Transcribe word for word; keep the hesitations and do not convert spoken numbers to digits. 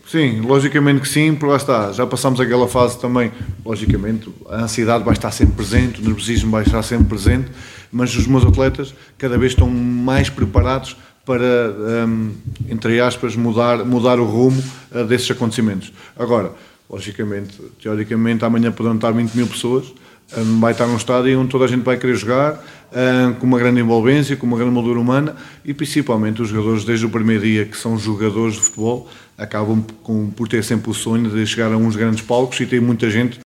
Sim, logicamente que sim, porque lá está, já passamos aquela fase também, logicamente, a ansiedade vai estar sempre presente, o nervosismo vai estar sempre presente, mas os meus atletas cada vez estão mais preparados para, um, entre aspas, mudar, mudar o rumo uh, desses acontecimentos. Agora, logicamente, teoricamente, amanhã poderão estar vinte mil pessoas, um, vai estar num estádio onde toda a gente vai querer jogar, um, com uma grande envolvência, com uma grande moldura humana, e principalmente os jogadores, desde o primeiro dia, que são jogadores de futebol, acabam com, por ter sempre o sonho de chegar a uns grandes palcos, e tem muita gente